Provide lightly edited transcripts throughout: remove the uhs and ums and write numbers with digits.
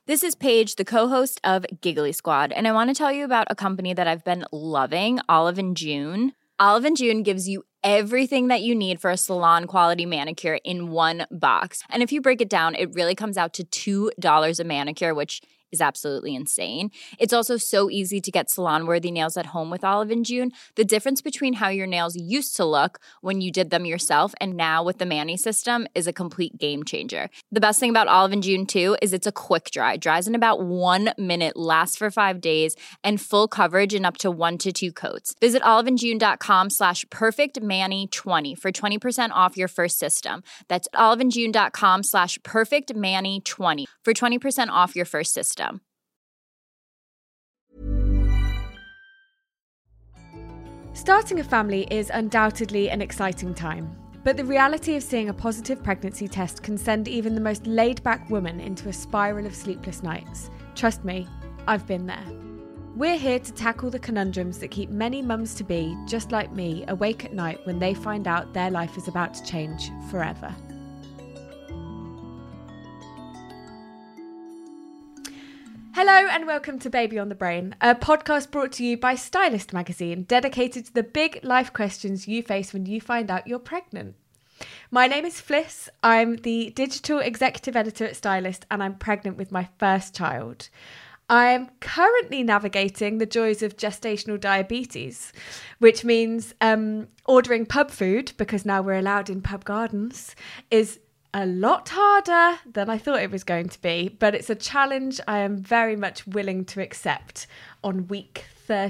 This is Paige, the co-host of Giggly Squad, and I want to tell you about a company that I've been loving, Olive and June. Olive and June gives you everything that you need for a salon-quality manicure in one box. And if you break it down, it really comes out to $2 a manicure, which is absolutely insane. It's also so easy to get salon-worthy nails at home with Olive and June. The difference between how your nails used to look when you did them yourself and now with the Mani system is a complete game changer. The best thing about Olive and June, too, is it's a quick dry. Dries in about 1 minute, lasts for 5 days, and full coverage in up to 1 to 2 coats. Visit oliveandjune.com/perfectmani20 for 20% off your first system. That's oliveandjune.com/perfectmani20 for 20% off your first system. Starting a family is undoubtedly an exciting time, but the reality of seeing a positive pregnancy test can send even the most laid-back woman into a spiral of sleepless nights. Trust me, I've been there. We're here to tackle the conundrums that keep many mums-to-be, just like me, awake at night when they find out their life is about to change forever. Hello and welcome to Baby on the Brain, a podcast brought to you by Stylist magazine, dedicated to the big life questions you face when you find out you're pregnant. My name is Fliss, I'm the digital executive editor at Stylist, and I'm pregnant with my first child. I'm currently navigating the joys of gestational diabetes, which means ordering pub food, because now we're allowed in pub gardens, is a lot harder than I thought it was going to be, but it's a challenge I am very much willing to accept on week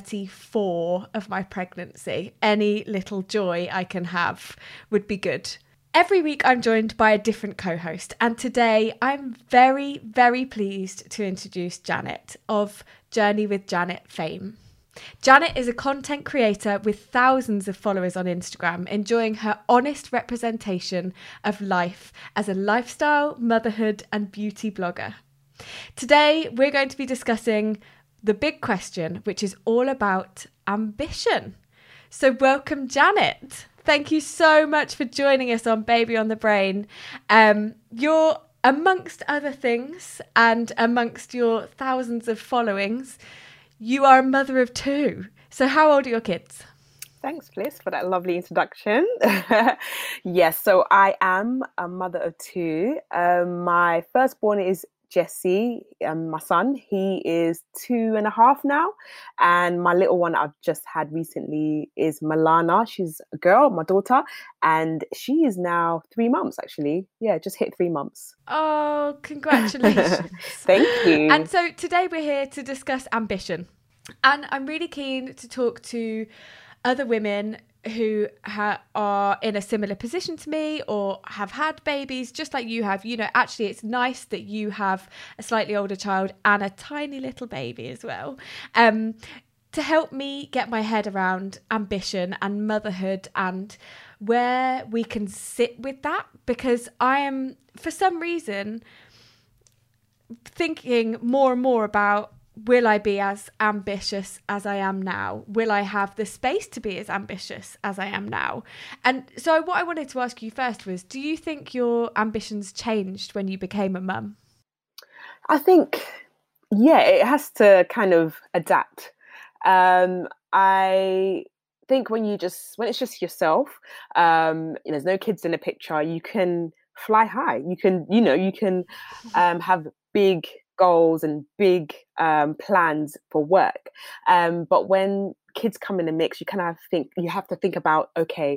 34 of my pregnancy. Any little joy I can have would be good. Every week I'm joined by a different co-host, and today I'm very, very pleased to introduce Janet of Journey with Janet fame. Janet is a content creator with thousands of followers on Instagram, enjoying her honest representation of life as a lifestyle, motherhood, and beauty blogger. Today, we're going to be discussing the big question, which is all about ambition. So welcome, Janet. Thank you so much for joining us on Baby on the Brain. You're, amongst other things, and amongst your thousands of followings, you are a mother of 2. So how old are your kids? Thanks, Bliss, for that lovely introduction. Yes, so I am a mother of 2. My firstborn is Jesse, my son. He is 2.5 now. And my little one I've just had recently is Milana. She's a girl, my daughter. And she is now 3 months, actually. Yeah, just hit 3 months. Oh, congratulations. Thank you. And so today we're here to discuss ambition. And I'm really keen to talk to other women who are in a similar position to me or have had babies just like you have. You know, actually, it's nice that you have a slightly older child and a tiny little baby as well, to help me get my head around ambition and motherhood and where we can sit with that. Because I am, for some reason, thinking more and more about, will I be as ambitious as I am now? Will I have the space to be as ambitious as I am now? And so what I wanted to ask you first was, do you think your ambitions changed when you became a mum? I think, yeah, it has to kind of adapt. I think when it's just yourself, there's no kids in the picture, you can fly high. You can have big goals and big plans for work, but when kids come in the mix, you have to think about, okay,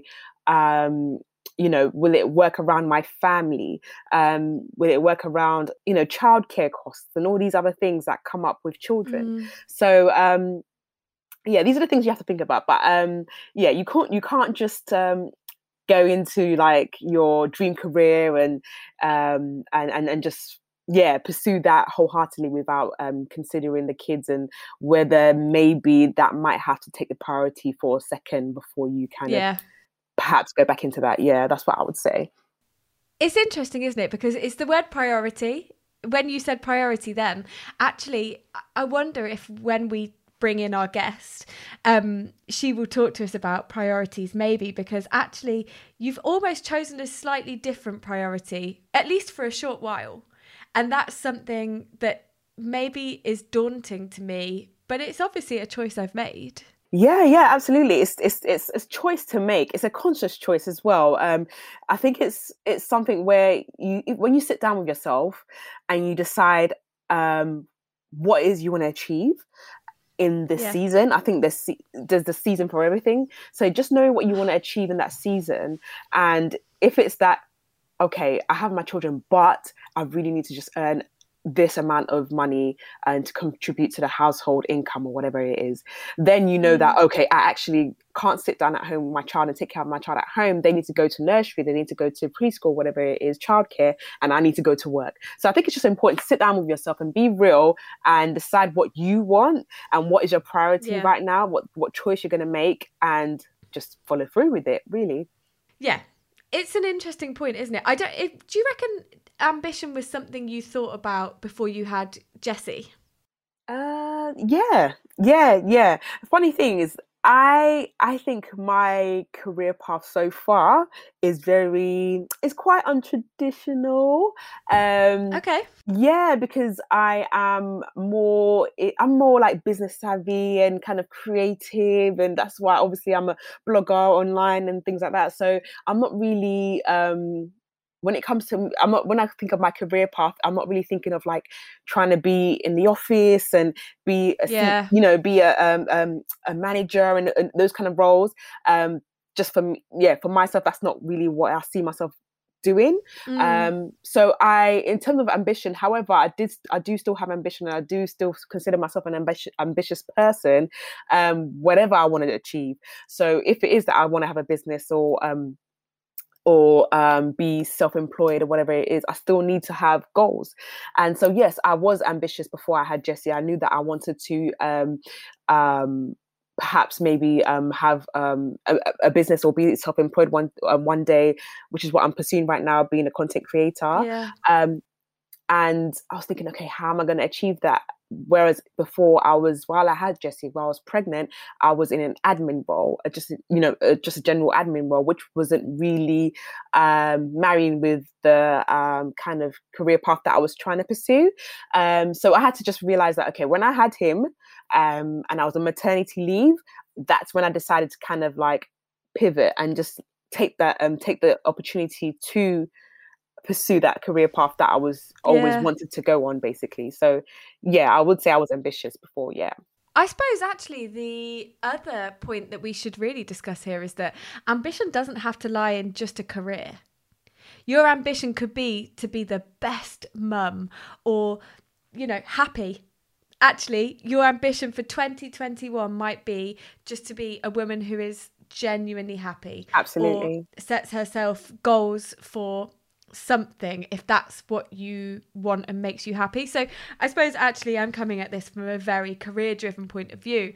will it work around my family? Will it work around childcare costs and all these other things that come up with children? So these are the things you have to think about. But you can't just go into like your dream career and just pursue that wholeheartedly without considering the kids and whether maybe that might have to take the priority for a second before you kind of perhaps go back into that. Yeah, that's what I would say. It's interesting, isn't it? Because it's the word priority. When you said priority then, actually, I wonder if when we bring in our guest, she will talk to us about priorities maybe, because actually you've almost chosen a slightly different priority, at least for a short while. And that's something that maybe is daunting to me, but it's obviously a choice I've made. Yeah, absolutely. It's a choice to make. It's a conscious choice as well. I think it's something where when you sit down with yourself and you decide what is you want to achieve in this season. I think there's the season for everything. So just know what you want to achieve in that season. And if it's that, okay, I have my children, but I really need to just earn this amount of money and to contribute to the household income or whatever it is, then you know that, okay, I actually can't sit down at home with my child and take care of my child at home. They need to go to nursery, they need to go to preschool, whatever it is, childcare, and I need to go to work. So I think it's just important to sit down with yourself and be real and decide what you want and what is your priority right now, what choice you're going to make, and just follow through with it, really. Yeah. It's an interesting point, isn't it? Do you reckon ambition was something you thought about before you had Jessie? Yeah. Funny thing is, I think my career path so far is quite untraditional. Okay. Yeah, because I'm more like business savvy and kind of creative, and that's why obviously I'm a blogger online and things like that. So I'm not really when it comes to, when I think of my career path, I'm not really thinking of like trying to be in the office and be a manager and those kind of roles. Just for myself, that's not really what I see myself doing. So in terms of ambition, however, I do still have ambition, and I do still consider myself an ambitious person, whatever I want to achieve. So if it is that I want to have a business or be self-employed or whatever it is, I still need to have goals. And so, yes, I was ambitious before I had Jessie. I knew that I wanted to perhaps maybe have a business or be self-employed one day, which is what I'm pursuing right now, being a content creator. Yeah. And I was thinking, okay, how am I going to achieve that? Whereas before, while I had Jessie, while I was pregnant, I was in an admin role, just a general admin role, which wasn't really marrying with the kind of career path that I was trying to pursue. So I had to just realize that, okay, when I had him and I was on maternity leave, that's when I decided to kind of like pivot and just take the opportunity to pursue that career path that I was always wanted to go on, basically. So yeah, I would say I was ambitious before. Yeah, I suppose actually the other point that we should really discuss here is that ambition doesn't have to lie in just a career. Your ambition could be to be the best mum or, happy. Actually, your ambition for 2021 might be just to be a woman who is genuinely happy. Absolutely. Or sets herself goals for something, if that's what you want and makes you happy. So I suppose actually I'm coming at this from a very career driven point of view,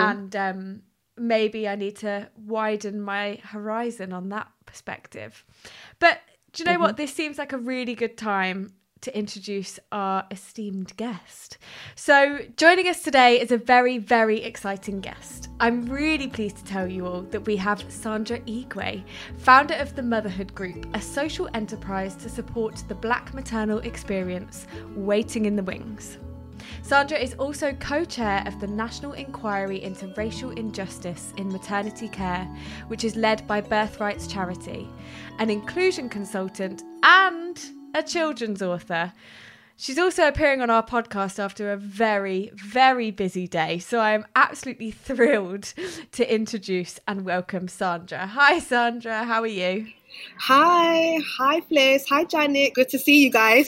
and maybe I need to widen my horizon on that perspective. But do you know what, this seems like a really good time to introduce our esteemed guest. So joining us today is a very, very exciting guest. I'm really pleased to tell you all that we have Sandra Igwe, founder of the Motherhood Group, a social enterprise to support the Black maternal experience waiting in the wings. Sandra is also co-chair of the National Inquiry into Racial Injustice in Maternity Care, which is led by Birthrights Charity, an inclusion consultant and a children's author. She's also appearing on our podcast after a very, very busy day. So I'm absolutely thrilled to introduce and welcome Sandra. Hi, Sandra. How are you? Hi, Fliss. Hi, Janet. Good to see you guys.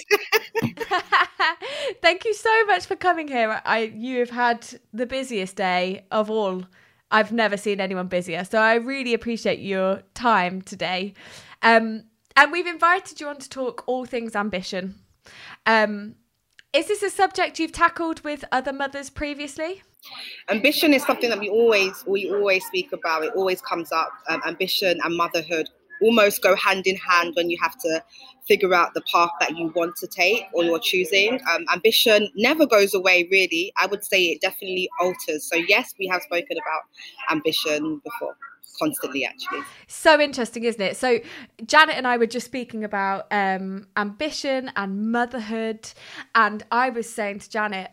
Thank you so much for coming here. You have had the busiest day of all. I've never seen anyone busier. So I really appreciate your time today. And we've invited you on to talk all things ambition. Is this a subject you've tackled with other mothers previously? Ambition is something that we always speak about. It always comes up. Ambition and motherhood almost go hand in hand when you have to figure out the path that you want to take or you're choosing. Ambition never goes away, really. I would say it definitely alters. So yes, we have spoken about ambition before, constantly actually. So interesting, isn't it? So Janet and I were just speaking about ambition and motherhood, and I was saying to Janet,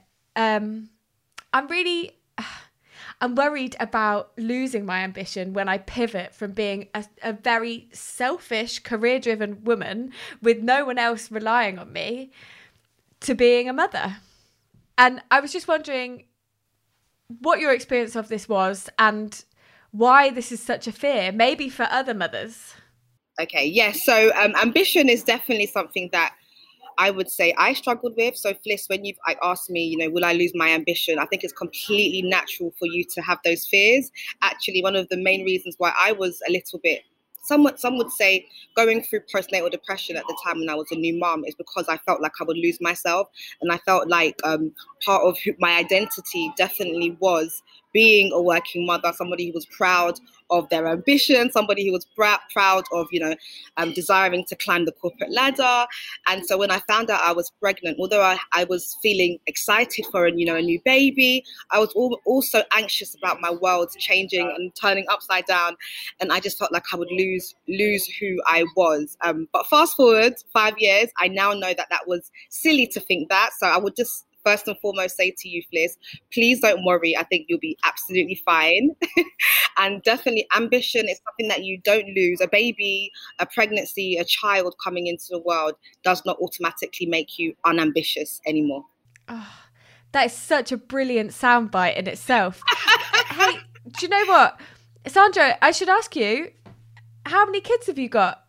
I'm worried about losing my ambition when I pivot from being a very selfish, career-driven woman with no one else relying on me to being a mother. And I was just wondering what your experience of this was and why this is such a fear, maybe for other mothers. Okay, yeah. So ambition is definitely something that I would say I struggled with. So Fliss, when you've asked me, will I lose my ambition? I think it's completely natural for you to have those fears. Actually, one of the main reasons why I was a little bit, some would say, going through postnatal depression at the time when I was a new mom is because I felt like I would lose myself. And I felt like part of my identity definitely was being a working mother, somebody who was proud of their ambition, somebody who was proud of, desiring to climb the corporate ladder. And so when I found out I was pregnant, although I was feeling excited for a new baby, I was also anxious about my world changing and turning upside down. And I just felt like I would lose who I was. But fast forward 5 years, I now know that was silly to think that. So I would just first and foremost say to you, Fliss, please don't worry. I think you'll be absolutely fine. And definitely ambition is something that you don't lose. A baby, a pregnancy, a child coming into the world does not automatically make you unambitious anymore. Oh, that is such a brilliant soundbite in itself. Hey, do you know what? Sandra, I should ask you, how many kids have you got?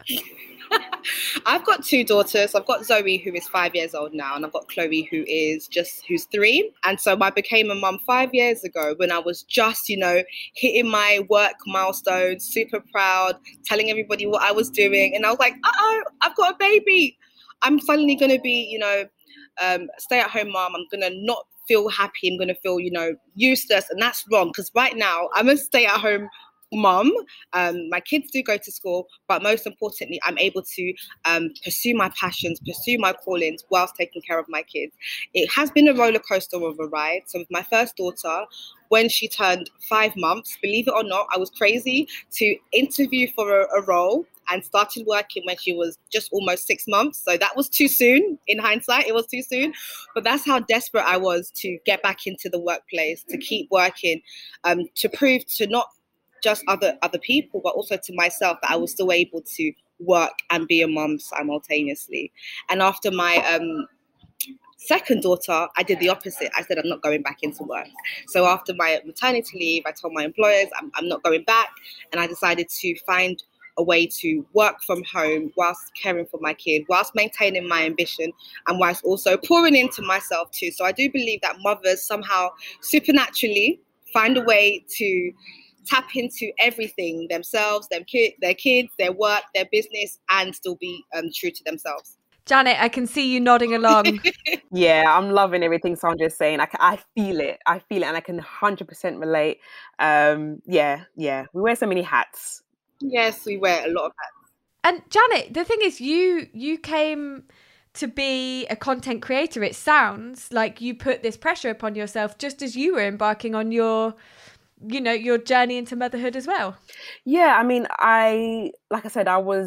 I've got 2 daughters. I've got Zoe, who is 5 years old now, and I've got Chloe, who's 3. And so I became a mum 5 years ago when I was just, hitting my work milestones, super proud, telling everybody what I was doing. And I was like, I've got a baby. I'm suddenly going to be, stay-at-home mom. I'm going to not feel happy. I'm going to feel, useless. And that's wrong, because right now I'm a stay-at-home mom. My kids do go to school, but most importantly, I'm able to pursue my passions, pursue my callings whilst taking care of my kids. It has been a roller coaster of a ride. So with my first daughter, when she turned 5 months, believe it or not, I was crazy to interview for a role and started working when she was just almost 6 months. So that was too soon. In hindsight, it was too soon. But that's how desperate I was to get back into the workplace, to keep working, to prove to not just other people, but also to myself that I was still able to work and be a mom simultaneously. And after my second daughter, I did the opposite. I said, I'm not going back into work. So after my maternity leave, I told my employers I'm not going back. And I decided to find a way to work from home whilst caring for my kid, whilst maintaining my ambition, and whilst also pouring into myself too. So I do believe that mothers somehow supernaturally find a way to tap into everything, themselves, their kids, their work, their business, and still be true to themselves. Janet, I can see you nodding along. Yeah, I'm loving everything Sandra's saying. I feel it, and I can 100% relate. Yeah, we wear so many hats. Yes, we wear a lot of hats. And Janet, the thing is, you came to be a content creator. It sounds like you put this pressure upon yourself just as you were embarking on your journey into motherhood as well. Yeah, I mean, I went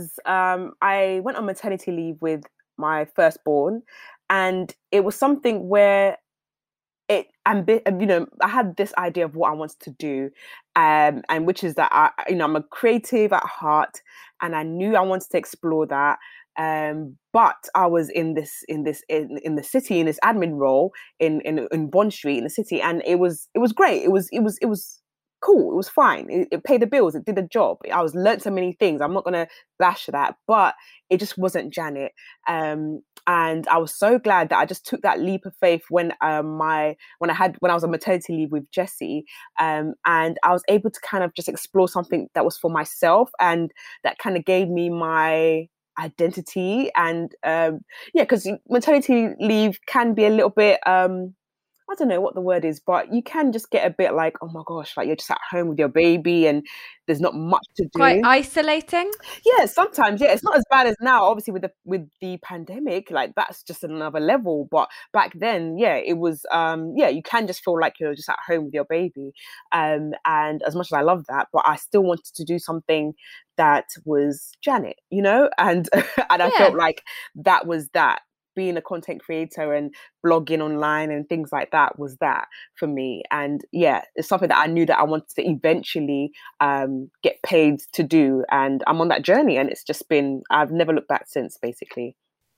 on maternity leave with my firstborn, and it was something where I had this idea of what I wanted to do, and which is that I'm a creative at heart, and I knew I wanted to explore that. But I was in the city, in this admin role in Bond Street in the city, and it was great. It was cool. It was fine. It paid the bills. It did the job. I learned so many things. I'm not gonna bash that, but it just wasn't Janet. And I was so glad that I just took that leap of faith when I was on maternity leave with Jessie, and I was able to kind of just explore something that was for myself, and that kind of gave me my identity. And because maternity leave can be a little bit I don't know what the word is, but you can just get a bit like, oh my gosh, like you're just at home with your baby and there's not much to do. Quite isolating? Yeah, sometimes, yeah. It's not as bad as now, obviously, with the pandemic, like that's just another level. But back then, yeah, it was you can just feel like you're just at home with your baby. And as much as I love that, but I still wanted to do something that was Janet, and and I felt like that was that. Being a content creator and blogging online and things like that was that for me. And yeah, it's something that I knew that I wanted to eventually get paid to do. And I'm on that journey, and it's just been, I've never looked back since, basically.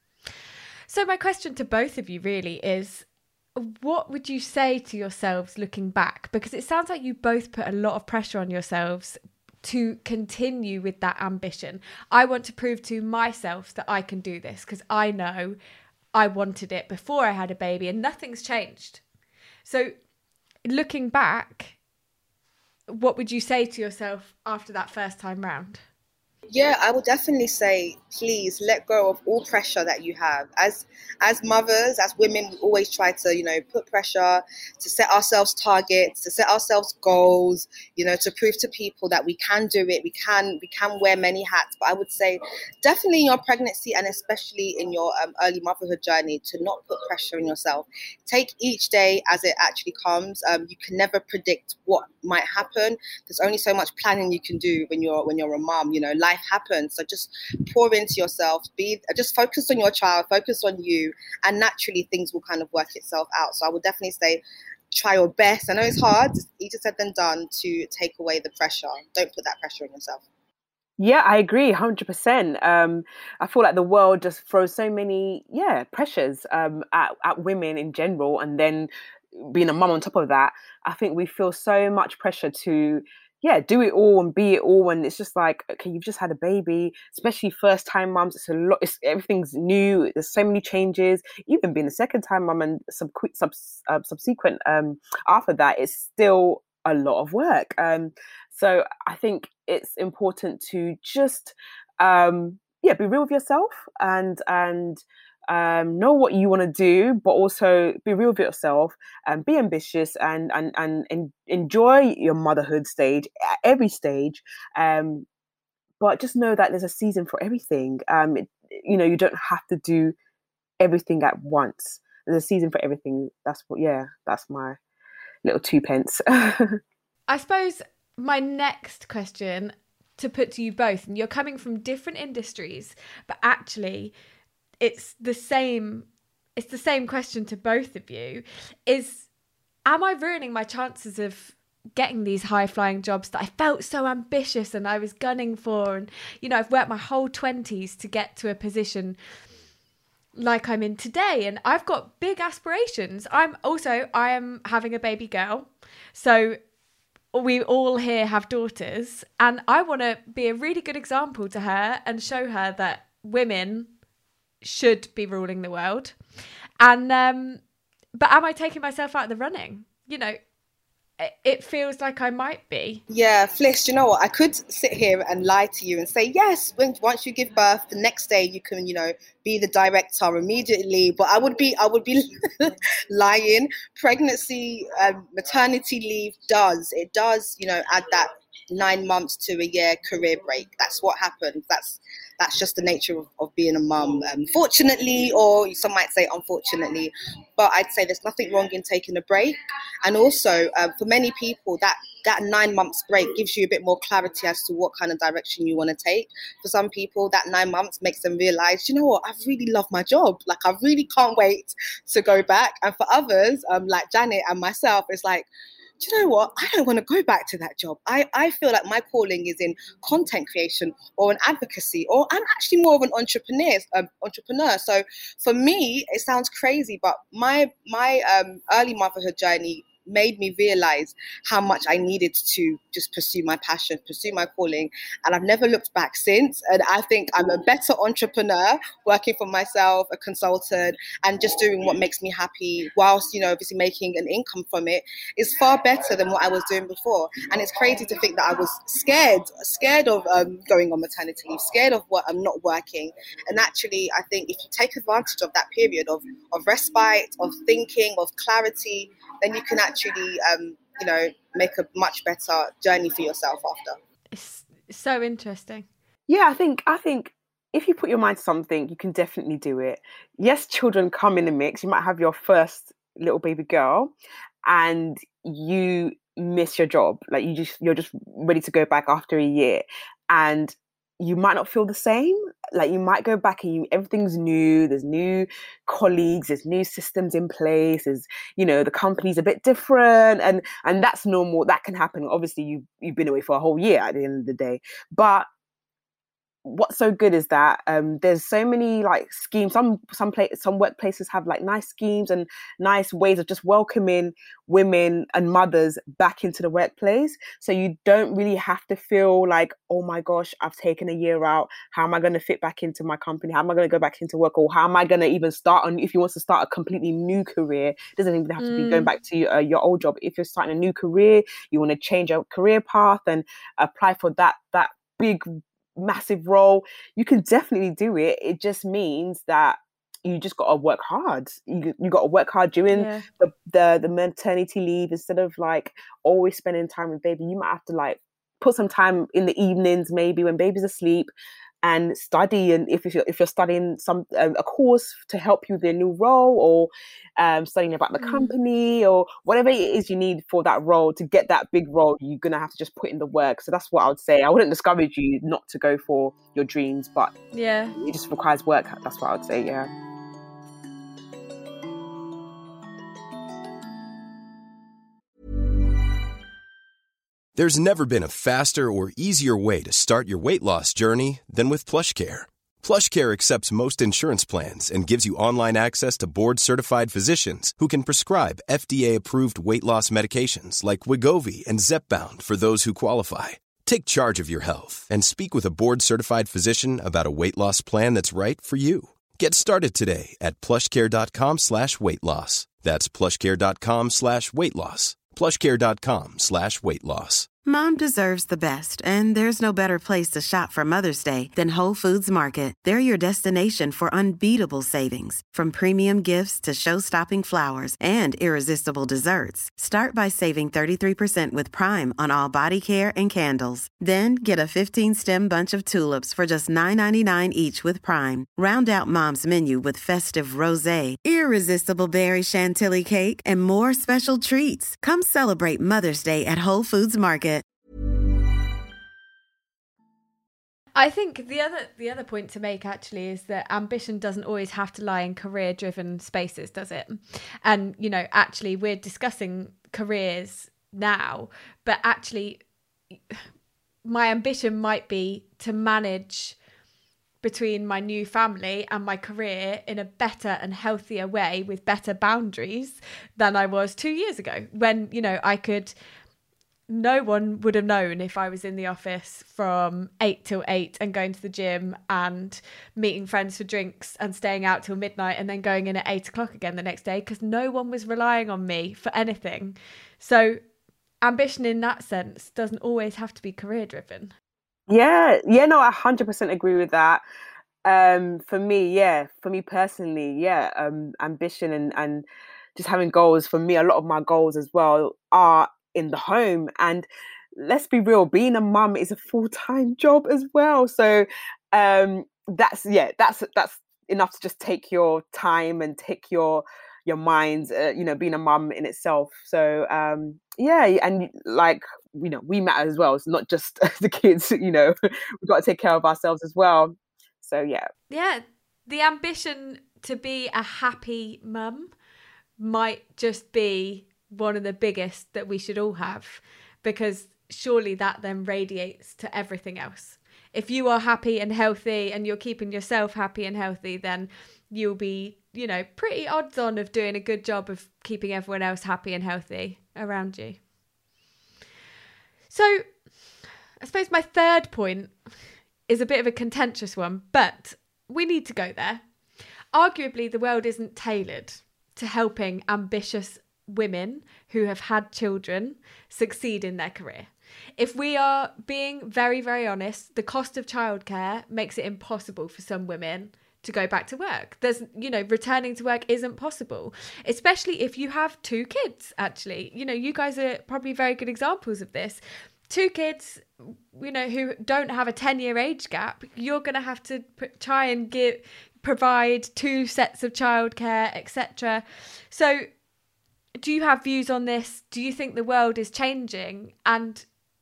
So my question to both of you really is, what would you say to yourselves looking back? Because it sounds like you both put a lot of pressure on yourselves to continue with that ambition. I want to prove to myself that I can do this because I know I wanted it before I had a baby and nothing's changed. So looking back, what would you say to yourself after that first time round? Yeah, I would definitely say, please let go of all pressure that you have. As mothers, as women, we always try to, put pressure, to set ourselves targets, to set ourselves goals, to prove to people that we can do it. We can wear many hats. But I would say definitely in your pregnancy and especially in your early motherhood journey, to not put pressure on yourself. Take each day as it actually comes. You can never predict what might happen. There's only so much planning you can do when you're a mom. Life happens. So just pour into yourself, just focus on your child, focus on you, and naturally things will kind of work itself out. So I would definitely say try your best. I know it's hard, it's easier said than done, to take away the pressure. Don't put that pressure on yourself. Yeah, I agree 100%. I feel like the world just throws so many pressures at women in general, and then being a mum on top of that, I think we feel so much pressure to do it all and be it all. And it's just like, okay, you've just had a baby, especially first time mums. It's a lot. Everything's new. There's so many changes. Even being a second time mum and subsequent after that, it's still a lot of work. So I think it's important to just be real with yourself and know what you want to do, but also be real with yourself and be ambitious and enjoy your motherhood stage at every stage. But just know that there's a season for everything. You don't have to do everything at once. There's a season for everything. That's my little 2 pence. I suppose my next question to put to you both, and you're coming from different industries, but actually it's the same question to both of you, is, am I ruining my chances of getting these high-flying jobs that I felt so ambitious and I was gunning for? And, I've worked my whole 20s to get to a position like I'm in today, and I've got big aspirations. I am having a baby girl, so we all here have daughters, and I want to be a really good example to her and show her that women should be ruling the world. And but am I taking myself out of the running? It feels like I might be. Yeah, Fliss, you know what? I could sit here and lie to you and say, yes, once you give birth, the next day you can, be the director immediately. But I would be lying. Pregnancy, maternity leave does, add that 9 months to a year career break. That's what happens. That's just the nature of being a mum, fortunately, or some might say unfortunately. But I'd say there's nothing wrong in taking a break. And also, for many people, that 9 months break gives you a bit more clarity as to what kind of direction you want to take. For some people, that 9 months makes them realize, you know what, I really love my job. Like, I really can't wait to go back. And for others, like Janet and myself, it's like, do you know what? I don't want to go back to that job. I feel like my calling is in content creation or in advocacy, or I'm actually more of an entrepreneur. So for me, it sounds crazy, but my early motherhood journey made me realize how much I needed to just pursue my passion, pursue my calling. And I've never looked back since. And I think I'm a better entrepreneur working for myself, a consultant, and just doing what makes me happy whilst, obviously making an income from it is far better than what I was doing before. And it's crazy to think that I was scared of going on maternity leave, scared of what I'm not working. And actually, I think if you take advantage of that period of respite, of thinking, of clarity, then you can actually, make a much better journey for yourself after. It's so interesting. Yeah, I think if you put your mind to something, you can definitely do it. Yes, children come in the mix. You might have your first little baby girl and you miss your job. Like you're just ready to go back after a year. And you might not feel the same. Like you might go back and everything's new. There's new colleagues, there's new systems in place. There's, the company's a bit different, and that's normal. That can happen. Obviously, you've been away for a whole year at the end of the day, but what's so good is that there's so many like schemes. Some workplaces have like nice schemes and nice ways of just welcoming women and mothers back into the workplace. So you don't really have to feel like, oh my gosh, I've taken a year out. How am I going to fit back into my company? How am I going to go back into work? Or how am I going to even start on? If you want to start a completely new career, it doesn't even have to be going back to your old job. If you're starting a new career, you want to change your career path and apply for that big massive role, you can definitely do it. It just means that you just got to work hard. You got to work hard during the maternity leave. Instead of like always spending time with baby, you might have to like put some time in the evenings, maybe when baby's asleep, and study. And if you're studying some a course to help you with your new role, or studying about the company, or whatever it is you need for that role to get that big role, you're gonna have to just put in the work. So that's what I would say. I wouldn't discourage you not to go for your dreams, but it just requires work. That's what I would say. Yeah. There's never been a faster or easier way to start your weight loss journey than with PlushCare. PlushCare accepts most insurance plans and gives you online access to board-certified physicians who can prescribe FDA-approved weight loss medications like Wegovy and Zepbound for those who qualify. Take charge of your health and speak with a board-certified physician about a weight loss plan that's right for you. Get started today at plushcare.com/weight loss. That's plushcare.com/weight loss. plushcare.com/weight loss. Mom deserves the best, and there's no better place to shop for Mother's Day than Whole Foods Market. They're your destination for unbeatable savings, from premium gifts to show-stopping flowers and irresistible desserts. Start by saving 33% with Prime on all body care and candles. Then get a 15-stem bunch of tulips for just $9.99 each with Prime. Round out Mom's menu with festive rosé, irresistible berry chantilly cake, and more special treats. Come celebrate Mother's Day at Whole Foods Market. I think the other point to make actually is that ambition doesn't always have to lie in career-driven spaces, does it? And, actually we're discussing careers now, but actually my ambition might be to manage between my new family and my career in a better and healthier way with better boundaries than I was 2 years ago, when, no one would have known if I was in the office from 8 till 8 and going to the gym and meeting friends for drinks and staying out till midnight and then going in at 8 o'clock again the next day, because no one was relying on me for anything. So ambition in that sense doesn't always have to be career driven. Yeah, no, I 100% agree with that. For me personally, ambition and just having goals. For me, a lot of my goals as well are in the home, and let's be real, being a mum is a full-time job as well. So that's enough to just take your time and take your mind, being a mum in itself. So and we matter as well. It's not just the kids, we've got to take care of ourselves as well. So yeah, the ambition to be a happy mum might just be one of the biggest that we should all have, because surely that then radiates to everything else. If you are happy and healthy and you're keeping yourself happy and healthy, then you'll be, you know, pretty odds on of doing a good job of keeping everyone else happy and healthy around you. So I suppose my third point is a bit of a contentious one, but we need to go there. Arguably, the world isn't tailored to helping ambitious women who have had children succeed in their career. If we are being very, very honest, the cost of childcare makes it impossible for some women to go back to work. There's, you know, returning to work isn't possible, especially if you have 2 kids, actually. You know, you guys are probably very good examples of this. 2 kids, you know, who don't have a 10-year age gap, you're going to have to try and provide 2 sets of childcare, etc. So do you have views on this? Do you think the world is changing? And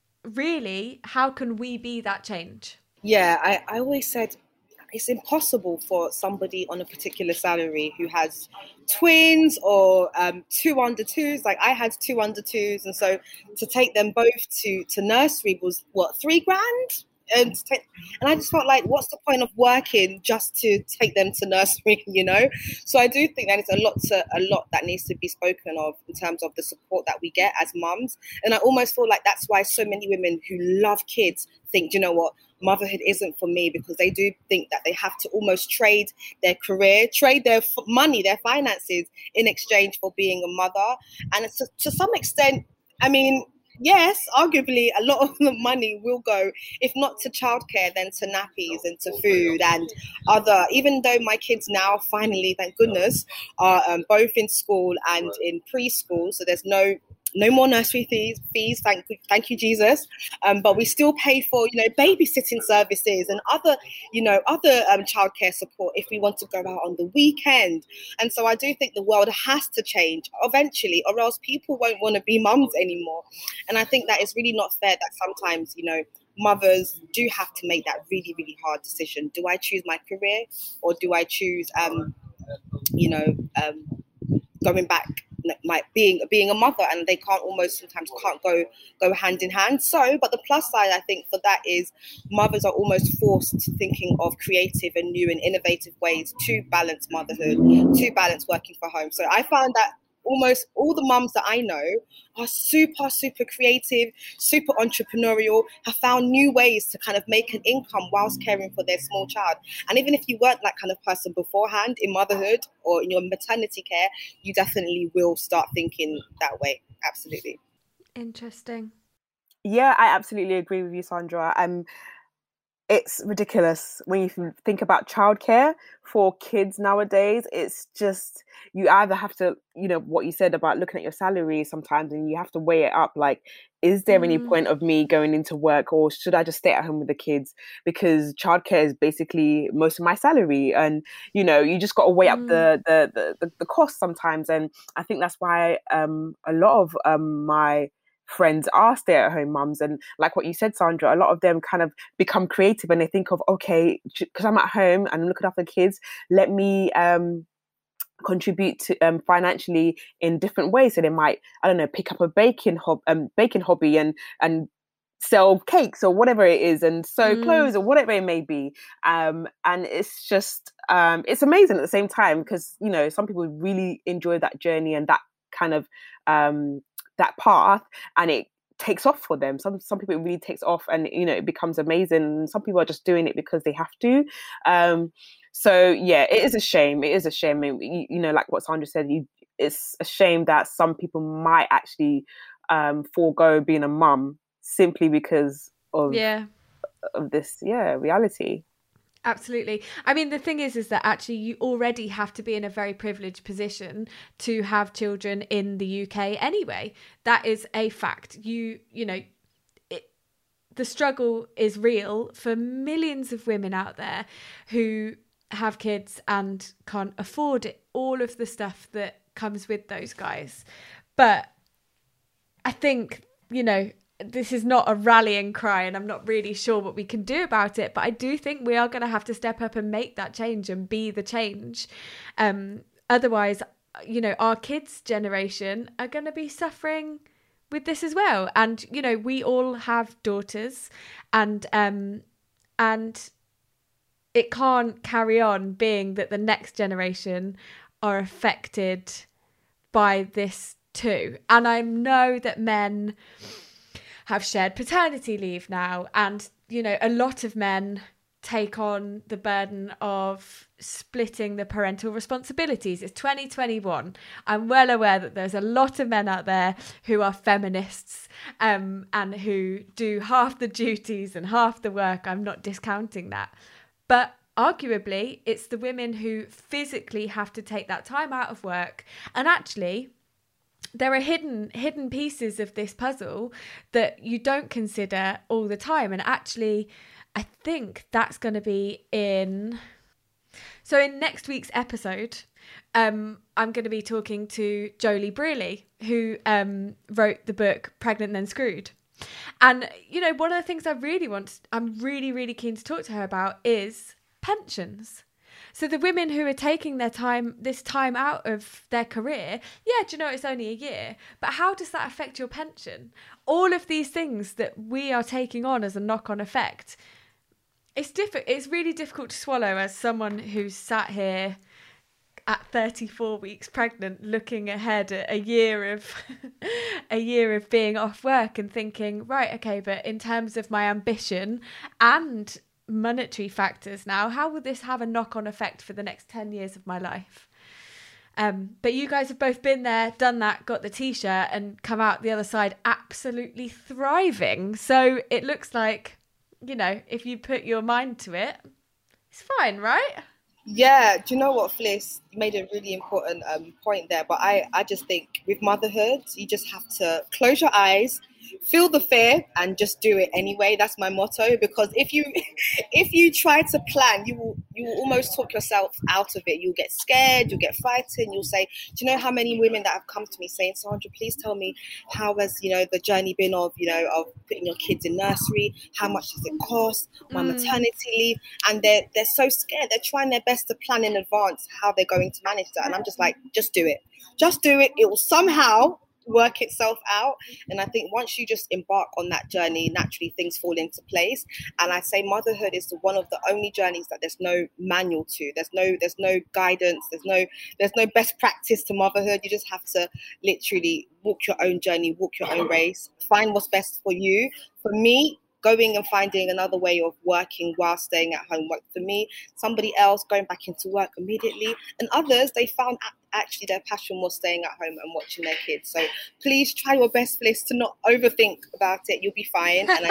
really, how can we be that change? Yeah, I always said it's impossible for somebody on a particular salary who has twins or 2 under 2s. Like I had 2 under 2s, and so to take them both to nursery was what, $3,000? And I just felt like, what's the point of working just to take them to nursery, you know? So I do think that it's a lot that needs to be spoken of in terms of the support that we get as mums. And I almost feel like that's why so many women who love kids think, you know what, motherhood isn't for me, because they do think that they have to almost trade their career, trade their money, their finances in exchange for being a mother. And it's to some extent, I mean, yes, arguably a lot of the money will go, if not to childcare, then to nappies and to food and other, even though my kids now finally, thank goodness, are both in school and in preschool. So there's no more nursery fees, thank you, Jesus. But we still pay for, you know, babysitting services and other childcare support if we want to go out on the weekend. And so I do think the world has to change eventually, or else people won't want to be mums anymore. And I think that it's really not fair that sometimes, you know, mothers do have to make that really, really hard decision. Do I choose my career, or do I choose, going back, like being a mother, and they sometimes can't go hand in hand. So, but the plus side, I think, for that is mothers are almost forced to thinking of creative and new and innovative ways to balance motherhood, to balance working from home. So I found that almost all the mums that I know are super, super creative, super entrepreneurial, have found new ways to kind of make an income whilst caring for their small child. And even if you weren't that kind of person beforehand in motherhood or in your maternity care, you definitely will start thinking that way. Absolutely. Interesting. Yeah, I absolutely agree with you, Sandra. It's ridiculous when you think about childcare for kids nowadays. It's just, you either have to, you know, what you said about looking at your salary sometimes, and you have to weigh it up. Like, is there any point of me going into work, or should I just stay at home with the kids? Because childcare is basically most of my salary, and you know, you just got to weigh up the cost sometimes. And I think that's why a lot of my friends are stay-at-home mums, and like what you said, Sandra, a lot of them kind of become creative, and they think of, okay, because I'm at home and I'm looking after the kids, let me contribute to financially in different ways. So they might, I don't know, pick up a baking hobby and sell cakes or whatever it is, and sew clothes or whatever it may be. And it's just it's amazing at the same time, because, you know, some people really enjoy that journey and that kind of that path, and it takes off for them. Some people it really takes off, and you know, it becomes amazing. Some people are just doing it because they have to. So yeah, it is a shame. It is a shame. You know, like what Sandra said, it's a shame that some people might actually forego being a mum simply because of this reality. Absolutely. I mean, the thing is that actually you already have to be in a very privileged position to have children in the UK anyway. That is a fact. You know, the struggle is real for millions of women out there who have kids and can't afford it, all of the stuff that comes with those guys. But I think, you know, this is not a rallying cry, and I'm not really sure what we can do about it, but I do think we are going to have to step up and make that change and be the change. Otherwise, you know, our kids' generation are going to be suffering with this as well. And, you know, we all have daughters, and it can't carry on being that the next generation are affected by this too. And I know that men have shared paternity leave now, and a lot of men take on the burden of splitting the parental responsibilities. It's 2021. I'm well aware that there's a lot of men out there who are feminists and who do half the duties and half the work. I'm not discounting that. But arguably, it's the women who physically have to take that time out of work. And actually, there are hidden pieces of this puzzle that you don't consider all the time. And actually, I think that's going to be in next week's episode. I'm going to be talking to Jolie Brearley, who wrote the book Pregnant Then Screwed. And, one of the things I'm really, really keen to talk to her about is pensions. So the women who are taking this time out of their career, it's only a year, but how does that affect your pension? All of these things that we are taking on as a knock-on effect. It's really difficult to swallow as someone who's sat here at 34 weeks pregnant, looking ahead at a year of being off work and thinking, right, okay, but in terms of my ambition and monetary factors now, how will this have a knock-on effect for the next 10 years of my life? But you guys have both been there, done that, got the t-shirt and come out the other side absolutely thriving. So it looks like, if you put your mind to it, it's fine, right? Yeah, do you know what, Fliss? You made a really important point there, but I just think with motherhood, you just have to close your eyes, feel the fear, and just do it anyway. That's my motto, because if you try to plan, you will almost talk yourself out of it. You'll get scared, you'll get frightened, you'll say, do you know how many women that have come to me saying, Sandra, please tell me, how has the journey been of putting your kids in nursery? How much does it cost? My maternity leave? And they're so scared. They're trying their best to plan in advance how they're going to manage that. And I'm just like, just do it. It will somehow work itself out. And I think once you just embark on that journey, naturally things fall into place. And I say motherhood is one of the only journeys that there's no manual to. There's no guidance. There's no best practice to motherhood. You just have to literally walk your own journey, walk your own race, find what's best for you. For me, going and finding another way of working while staying at home worked for me. Somebody else going back into work immediately. And others, they found actually their passion was staying at home and watching their kids. So please try your best, Fliss, to not overthink about it. You'll be fine. And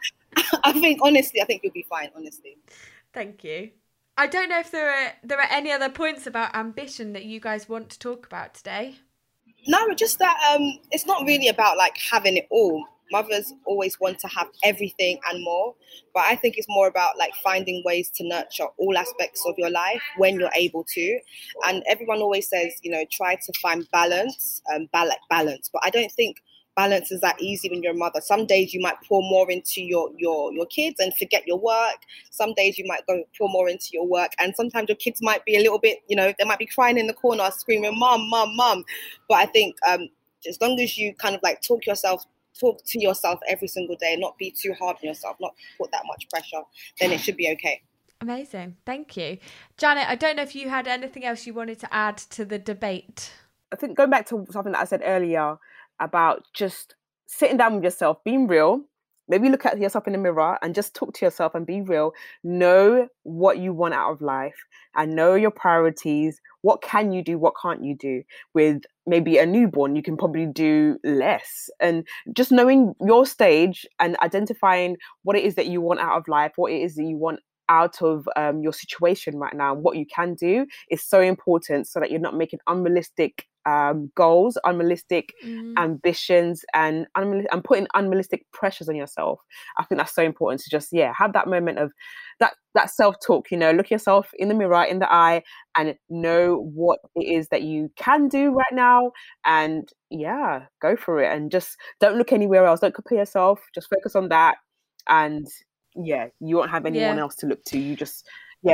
I think you'll be fine, honestly. Thank you. I don't know if there are any other points about ambition that you guys want to talk about today. No, just that it's not really about like having it all. Mothers always want to have everything and more, but I think it's more about like finding ways to nurture all aspects of your life when you're able to. And everyone always says, try to find balance, balance. But I don't think balance is that easy when you're a mother. Some days you might pour more into your kids and forget your work. Some days you might go pour more into your work, and sometimes your kids might be a little bit, they might be crying in the corner, screaming, "Mom, mom, mom." But I think as long as you kind of like talk to yourself every single day, not be too hard on yourself, not put that much pressure, then it should be okay. Amazing. Thank you. Janet, I don't know if you had anything else you wanted to add to the debate. I think going back to something that I said earlier about just sitting down with yourself, being real, maybe look at yourself in the mirror and just talk to yourself and be real. Know what you want out of life and know your priorities. What can you do? What can't you do? With maybe a newborn, you can probably do less. And just knowing your stage and identifying what it is that you want out of life, what it is that you want out of your situation right now, what you can do is so important, so that you're not making unrealistic goals, unrealistic ambitions, and putting unrealistic pressures on yourself. I think that's so important to just have that moment of that self-talk. Look yourself in the mirror, in the eye, and know what it is that you can do right now, and go for it. And just don't look anywhere else. Don't compare yourself. Just focus on that, and you won't have anyone else to look to. You just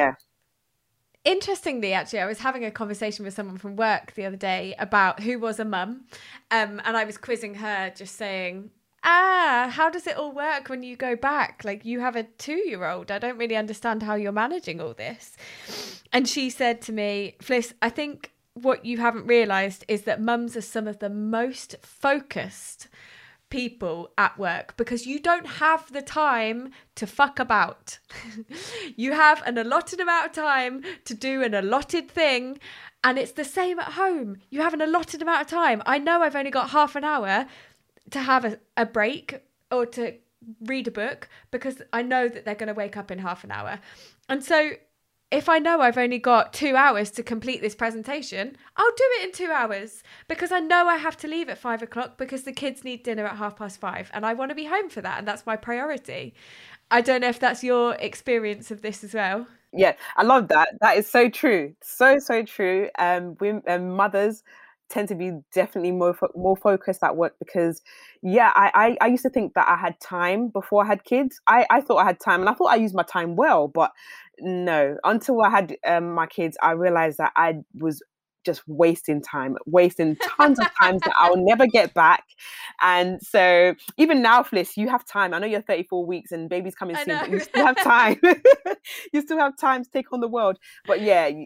Interestingly, actually, I was having a conversation with someone from work the other day about who was a mum, and I was quizzing her, just saying, How does it all work when you go back? Like, you have a 2-year-old. I don't really understand how you're managing all this. And she said to me, Fliss, I think what you haven't realised is that mums are some of the most focused people at work, because you don't have the time to fuck about. You have an allotted amount of time to do an allotted thing, and it's the same at home. You have an allotted amount of time. I know I've only got half an hour to have a break or to read a book, because I know that they're going to wake up in half an hour. And so if I know I've only got 2 hours to complete this presentation, I'll do it in 2 hours, because I know I have to leave at 5 o'clock because the kids need dinner at 5:30 and I want to be home for that. And that's my priority. I don't know if that's your experience of this as well. Yeah, I love that. That is so true. So true. Mothers tend to be definitely more focused at work, because I used to think that I had time before I had kids. I thought I had time, and I thought I used my time well, but no, until I had my kids, I realized that I was just wasting tons of time that I'll never get back. And so even now, Fliss, you have time. I know you're 34 weeks and baby's coming soon, but you still have time. You still have time to take on the world. But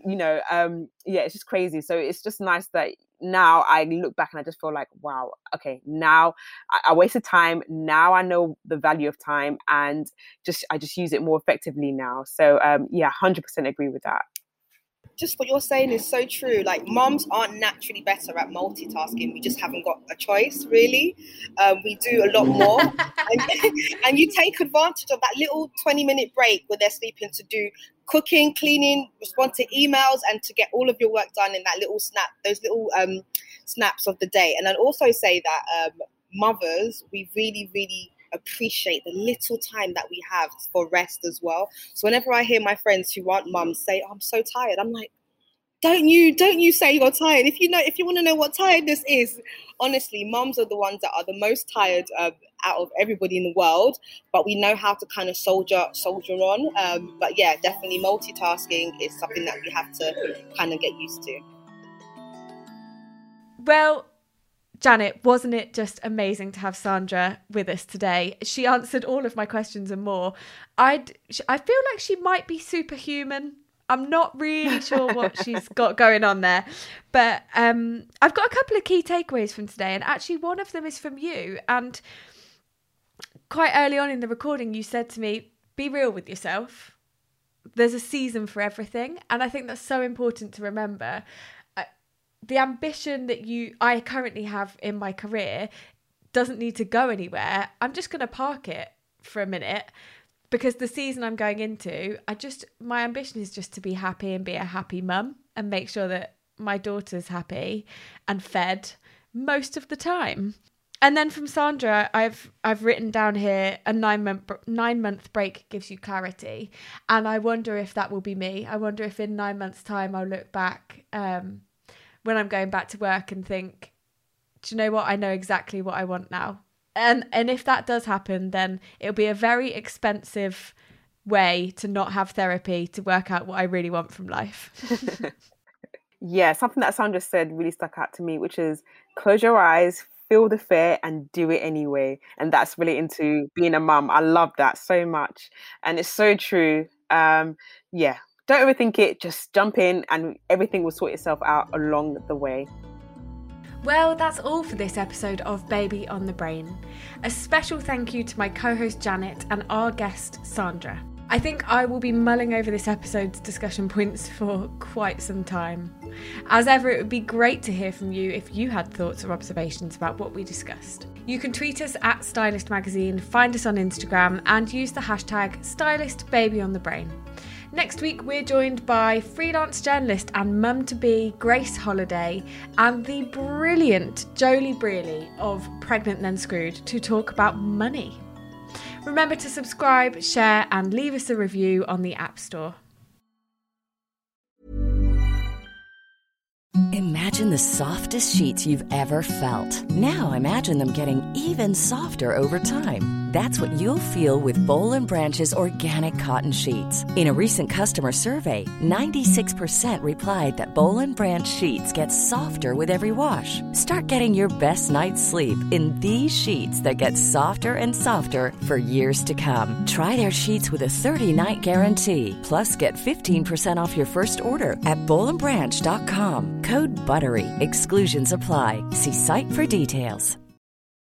it's just crazy. So it's just nice that now I look back and I just feel like, wow, okay, now I wasted time. Now I know the value of time, and I just use it more effectively now. So 100% agree with that. Just what you're saying is so true. Like, moms aren't naturally better at multitasking. We just haven't got a choice, really. We do a lot more. and you take advantage of that little 20-minute break where they're sleeping to do cooking, cleaning, respond to emails, and to get all of your work done in that little those little snaps of the day. And I'd also say that mothers, we really, really appreciate the little time that we have for rest as well. So whenever I hear my friends who aren't mums say, "Oh, I'm so tired," I'm like, don't you say you're tired. If you want to know what tiredness is, honestly, mums are the ones that are the most tired out of everybody in the world, but we know how to kind of soldier on. But yeah, definitely multitasking is something that we have to kind of get used to. Well, Janet, wasn't it just amazing to have Sandra with us today? She answered all of my questions and more. I feel like she might be superhuman. I'm not really sure what she's got going on there. But I've got a couple of key takeaways from today. And actually, one of them is from you. And quite early on in the recording, you said to me, be real with yourself. There's a season for everything. And I think that's so important to remember. The ambition that I currently have in my career doesn't need to go anywhere. I'm just going to park it for a minute, because the season I'm going into, my ambition is just to be happy and be a happy mum and make sure that my daughter's happy and fed most of the time. And then from Sandra, I've written down here, a 9-month break gives you clarity. And I wonder if that will be me. I wonder if in 9 months' time I'll look back when I'm going back to work and think, do you know what? I know exactly what I want now. And if that does happen, then it'll be a very expensive way to not have therapy to work out what I really want from life. Yeah, something that Sandra said really stuck out to me, which is close your eyes, feel the fear, and do it anyway. And that's relating to being a mum. I love that so much. And it's so true. Don't overthink it, just jump in and everything will sort itself out along the way. Well, that's all for this episode of Baby on the Brain. A special thank you to my co-host Janet and our guest Sandra. I think I will be mulling over this episode's discussion points for quite some time. As ever, it would be great to hear from you if you had thoughts or observations about what we discussed. You can tweet us at Stylist Magazine, find us on Instagram, and use the hashtag #StylistBabyOnTheBrain. Next week, we're joined by freelance journalist and mum-to-be Grace Holiday and the brilliant Jolie Brearley of Pregnant Then Screwed to talk about money. Remember to subscribe, share, and leave us a review on the App Store. Imagine the softest sheets you've ever felt. Now imagine them getting even softer over time. That's what you'll feel with Boll & Branch's organic cotton sheets. In a recent customer survey, 96% replied that Boll & Branch sheets get softer with every wash. Start getting your best night's sleep in these sheets that get softer and softer for years to come. Try their sheets with a 30-night guarantee. Plus, get 15% off your first order at bollandbranch.com. Code BUTTERY. Exclusions apply. See site for details.